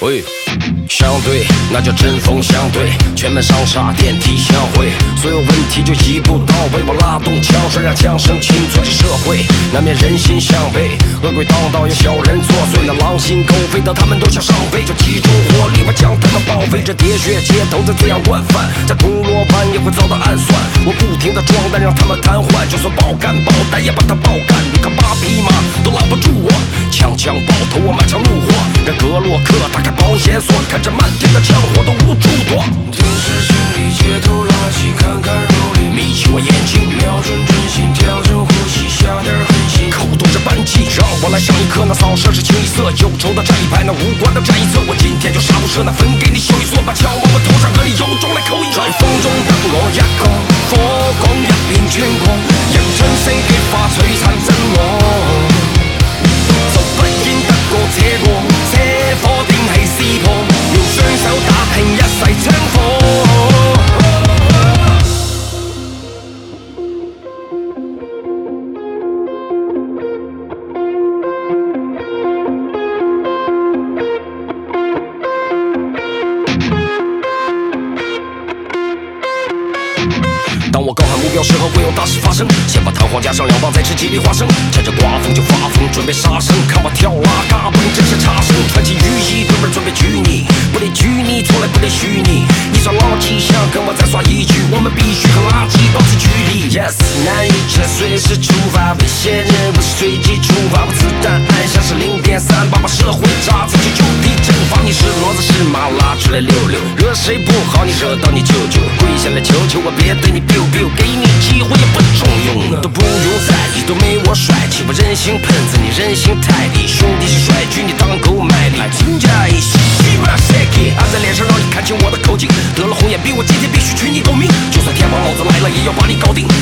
喂，相对，那叫针锋相对，全门上下电梯相会，所有问题就一步到位。我拉动枪栓，让枪声清脆这社会，难免人心向背，恶鬼当道，有小人作祟，那狼心狗肺的他们都想上位，就集中火力把将他们包围。这喋血街头再这样惯犯，在铜锣湾也会遭到暗算。我不停的装弹，让他们瘫痪，就算爆肝爆弹也把他爆干。你看8匹马都拦不住我，枪枪爆头我满腔怒火，让格洛克打开保险锁，看着漫天的枪火都无处躲。 电视心里街头垃圾，看看肉里眯起我眼睛， 瞄准准心，调整呼吸，下点狠心， 口动着扳机，让我来上一课。那扫射是清一色，忧愁的站一排，那无关的站一侧。我今天就杀无赦，那分给你秀一撮，把枪往我头上和你由衷来扣一。在风中得我一個，火光一片穿過，迎春星血化璀璨真我，就不見得過這個，這火定係撕破，用雙手打拼一世槍火。当我高喊目标时候，会有大事发生。先把弹簧加上2磅，再吃几粒花生。趁着刮风就发疯，准备杀生。看我跳拉嘎，不能真是差生。穿起雨衣，哥们准备拘你，不得拘泥，从来不得虚拟。你耍垃圾，想跟我再耍一局，我们必须和垃圾保持距离。Yes， 难以车随时出发，危险人物随机出发。我子弹按下是0.3，把社会炸自己就地正法。你是骡子是马，拉出来溜溜。惹谁不好，你惹到你舅舅，跪下来求求我，别对你 biu biu， 给你机会也不中用，都不用在意，都没我帅气。我人形喷子，你人形泰迪，兄弟是帅军，你当狗卖力。金家一西马 shaky， 按在脸上让你看清我的口径。得了红眼病，我今天必须取你狗命，就算天王老子来了，也要把你搞定。